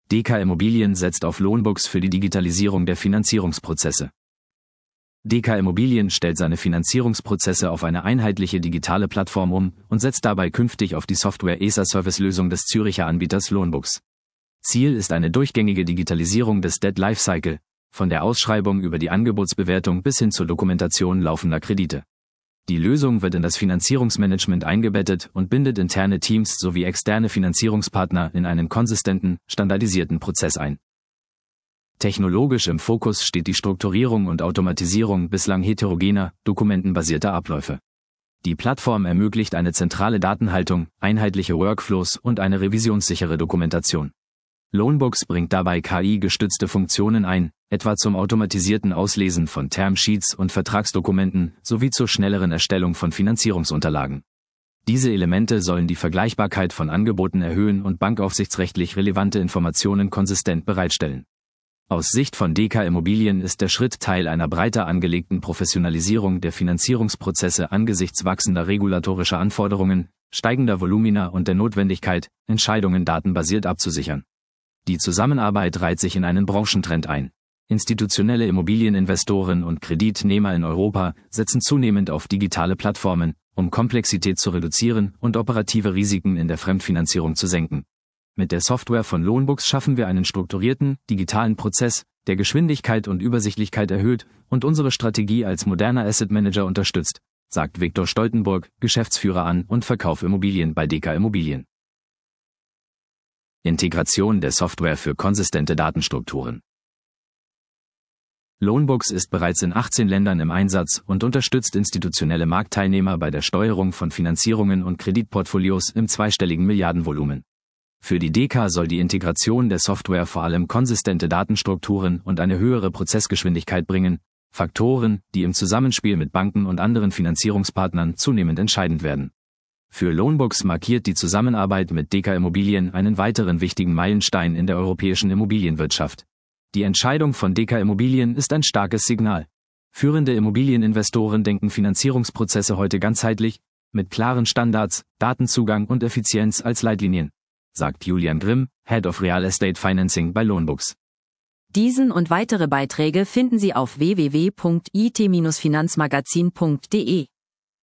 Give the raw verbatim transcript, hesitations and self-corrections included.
D K Immobilien setzt auf Loanbooks für die Digitalisierung der Finanzierungsprozesse. D K Immobilien stellt seine Finanzierungsprozesse auf eine einheitliche digitale Plattform um und setzt dabei künftig auf die Software-as-a-Service-Lösung des Züricher Anbieters Loanbooks. Ziel ist eine durchgängige Digitalisierung des Debt Lifecycle, von der Ausschreibung über die Angebotsbewertung bis hin zur Dokumentation laufender Kredite. Die Lösung wird in das Finanzierungsmanagement eingebettet und bindet interne Teams sowie externe Finanzierungspartner in einen konsistenten, standardisierten Prozess ein. Technologisch im Fokus steht die Strukturierung und Automatisierung bislang heterogener, dokumentenbasierter Abläufe. Die Plattform ermöglicht eine zentrale Datenhaltung, einheitliche Workflows und eine revisionssichere Dokumentation. Loanbooks bringt dabei K I-gestützte Funktionen ein, etwa zum automatisierten Auslesen von Termsheets und Vertragsdokumenten sowie zur schnelleren Erstellung von Finanzierungsunterlagen. Diese Elemente sollen die Vergleichbarkeit von Angeboten erhöhen und bankaufsichtsrechtlich relevante Informationen konsistent bereitstellen. Aus Sicht von D K Immobilien ist der Schritt Teil einer breiter angelegten Professionalisierung der Finanzierungsprozesse angesichts wachsender regulatorischer Anforderungen, steigender Volumina und der Notwendigkeit, Entscheidungen datenbasiert abzusichern. Die Zusammenarbeit reiht sich in einen Branchentrend ein. Institutionelle Immobilieninvestoren und Kreditnehmer in Europa setzen zunehmend auf digitale Plattformen, um Komplexität zu reduzieren und operative Risiken in der Fremdfinanzierung zu senken. Mit der Software von Loanbooks schaffen wir einen strukturierten, digitalen Prozess, der Geschwindigkeit und Übersichtlichkeit erhöht und unsere Strategie als moderner Asset Manager unterstützt, sagt Viktor Stoltenburg, Geschäftsführer An- und Verkauf Immobilien bei D K Immobilien. Integration der Software für konsistente Datenstrukturen. Loanbooks ist bereits in achtzehn Ländern im Einsatz und unterstützt institutionelle Marktteilnehmer bei der Steuerung von Finanzierungen und Kreditportfolios im zweistelligen Milliardenvolumen. Für die D K soll die Integration der Software vor allem konsistente Datenstrukturen und eine höhere Prozessgeschwindigkeit bringen, Faktoren, die im Zusammenspiel mit Banken und anderen Finanzierungspartnern zunehmend entscheidend werden. Für Loanbooks markiert die Zusammenarbeit mit D K Immobilien einen weiteren wichtigen Meilenstein in der europäischen Immobilienwirtschaft. Die Entscheidung von D K Immobilien ist ein starkes Signal. Führende Immobilieninvestoren denken Finanzierungsprozesse heute ganzheitlich, mit klaren Standards, Datenzugang und Effizienz als Leitlinien, sagt Julian Grimm, Head of Real Estate Financing bei Loanbooks. Diesen und weitere Beiträge finden Sie auf w w w punkt i t Bindestrich finanzmagazin punkt d e.